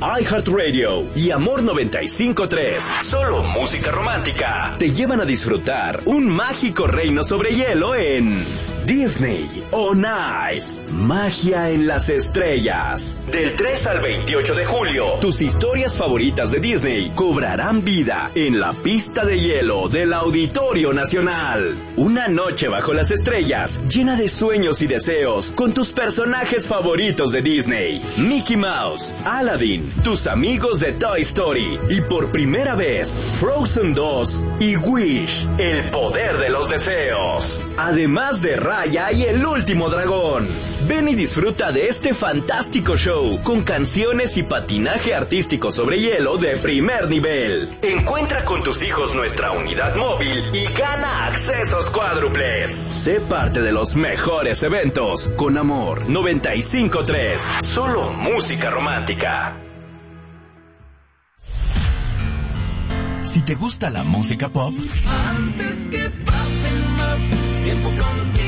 iHeartRadio y Amor 95.3, solo música romántica, te llevan a disfrutar un mágico reino sobre hielo en Disney On Ice, magia en las estrellas. Del 3 al 28 de julio, tus historias favoritas de Disney cobrarán vida en la pista de hielo del Auditorio Nacional. Una noche bajo las estrellas, llena de sueños y deseos, con tus personajes favoritos de Disney: Mickey Mouse, Aladdin, tus amigos de Toy Story y por primera vez, Frozen 2 y Wish, el poder de los deseos. Además de Raya y el último dragón. Ven y disfruta de este fantástico show con canciones y patinaje artístico sobre hielo de primer nivel. Encuentra con tus hijos nuestra unidad móvil y gana accesos cuádruples. Sé parte de los mejores eventos con Amor 95.3, solo música romántica. Si te gusta la música pop, antes que pase más tiempo contigo.